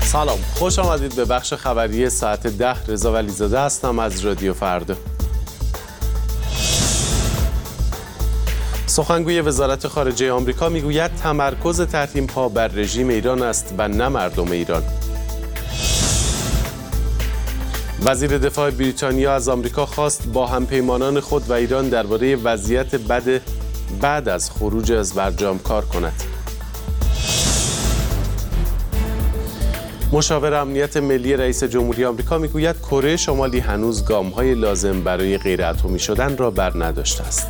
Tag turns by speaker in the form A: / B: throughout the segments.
A: سلام، خوش آمدید به بخش خبری ساعت 10. رضا ولیزاده هستم از رادیو فردا. سخنگوی وزارت خارجه آمریکا میگوید تمرکز تحریم‌ها بر رژیم ایران است و نه مردم ایران. وزیر دفاع بریتانیا از آمریکا خواست با همپیمانان خود و ایران درباره وضعیت بعد از خروج از برجام کار کند. مشاور امنیت ملی رئیس جمهوری آمریکا میگوید کره شمالی هنوز گام‌های لازم برای غیر اتمی شدن را برنداشته است.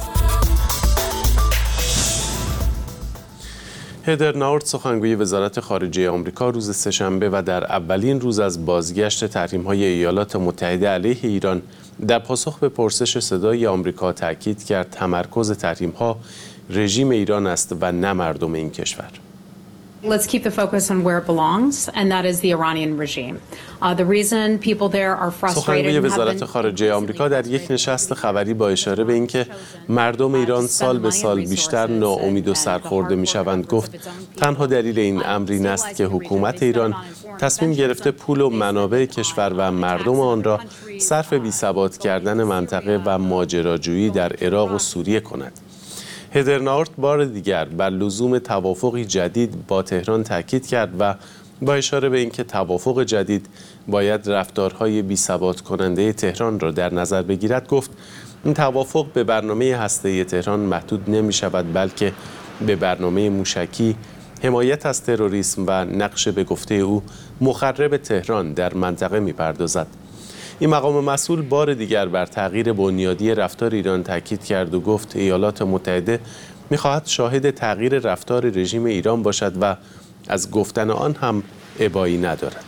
A: هدر ناورت سخنگوی وزارت خارجه آمریکا روز سه‌شنبه و در اولین روز از بازگشت تحریم‌های ایالات متحده علیه ایران در پاسخ به پرسش صدای آمریکا تاکید کرد تمرکز تحریم‌ها رژیم ایران است و نه مردم این کشور.
B: Let's keep the focus on where it belongs, and that is the Iranian regime. The reason people there are frustrated.
A: سخنگوی وزارت خارجه آمریکا در یک نشست خبری با اشاره به اینکه مردم ایران سال به سال بیشتر ناامید و سرخورده میشوند گفت تنها دلیل این امر این است که حکومت ایران تصمیم گرفته پول و منابع کشور و مردم آن را صرف بی‌ثبات کردن منطقه و ماجراجویی در عراق و سوریه کند. هدر ناورت بار دیگر بر لزوم توافقی جدید با تهران تاکید کرد و با اشاره به اینکه توافق جدید باید رفتارهای بی‌ثبات کننده تهران را در نظر بگیرد گفت این توافق به برنامه هسته‌ای تهران محدود نمی شود بلکه به برنامه موشکی، حمایت از تروریسم و نقش به گفته او مخرب تهران در منطقه می پردازد. این مقام مسئول بار دیگر بر تغییر بنیادی رفتار ایران تاکید کرد و گفت ایالات متحده می‌خواهد شاهد تغییر رفتار رژیم ایران باشد و از گفتن آن هم ابایی ندارد.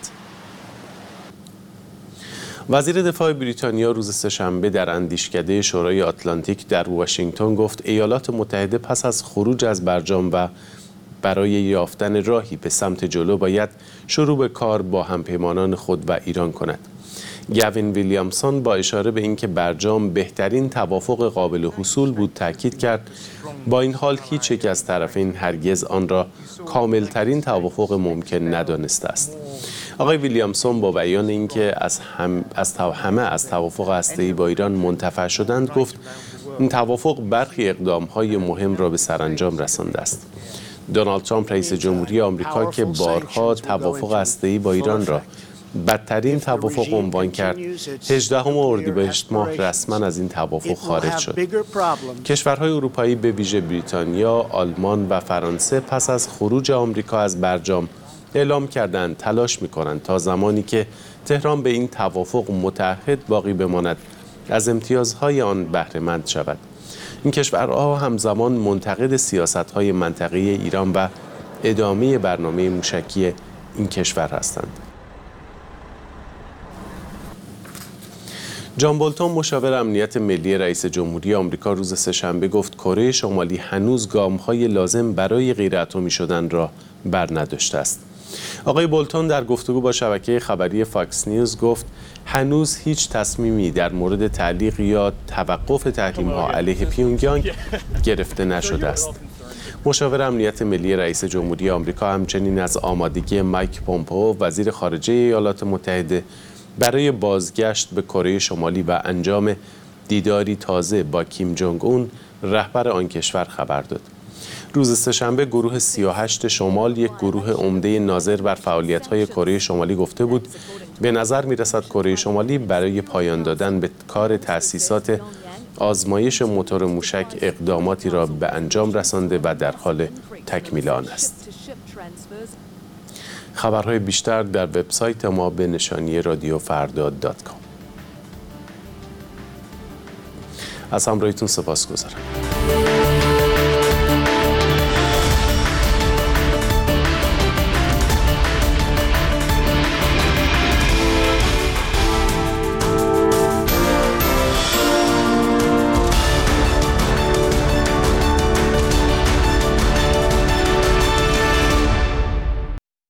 A: وزیر دفاع بریتانیا روز سه‌شنبه در اندیشکده شورای آتلانتیک در واشنگتن گفت ایالات متحده پس از خروج از برجام و برای یافتن راهی به سمت جلو باید شروع به کار با همپیمانان خود و ایران کند. گاوین ویلیامسون با اشاره به اینکه برجام بهترین توافق قابل حصول بود تاکید کرد با این حال هیچ یک از طرفین هرگز آن را کاملترین توافق ممکن ندانسته است. آقای ویلیامسون با بیان اینکه همه از توافق هسته‌ای با ایران منتفع شدند گفت این توافق برخی اقدام‌های مهم را به سرانجام رسانده است. دونالد ترامپ رئیس جمهوری آمریکا که بارها توافق هسته‌ای با ایران را بدترین توافق عنوان کرد 18 اردیبهشت ماه رسما از این توافق خارج شد. کشورهای اروپایی به ویژه بریتانیا، آلمان و فرانسه پس از خروج آمریکا از برجام اعلام کردند تلاش می‌کنند تا زمانی که تهران به این توافق متعهد باقی بماند از امتیازهای آن بهره مند شود. این کشورها همزمان منتقد سیاست‌های منطقه‌ای ایران و ادامه برنامه موشکی این کشور هستند. جان بولتون مشاور امنیت ملی رئیس جمهوری آمریکا روز سه‌شنبه گفت کره شمالی هنوز گام‌های لازم برای غیر اتمی شدن را برنداشته است. آقای بولتون در گفتگو با شبکه خبری فاکس نیوز گفت هنوز هیچ تصمیمی در مورد تعلیق یا توقف تحریم‌ها علیه پیونگیانگ گرفته نشده است. مشاور امنیت ملی رئیس جمهوری آمریکا همچنین از آمادگی مایک پومپئو وزیر خارجه ایالات متحده برای بازگشت به کره شمالی و انجام دیداری تازه با کیم جونگ اون رهبر آن کشور خبر داد. روز سه‌شنبه گروه 38 شمال یک گروه عمده ناظر بر فعالیت‌های کره شمالی گفته بود به نظر می‌رسد کره شمالی برای پایان دادن به کار تأسیسات آزمایش موتور موشک اقداماتی را به انجام رسانده و در حال تکمیل آن است. خبرهای بیشتر در وبسایت ما به نشانی رادیوفردا.com. از همراهیتون سپاسگزارم.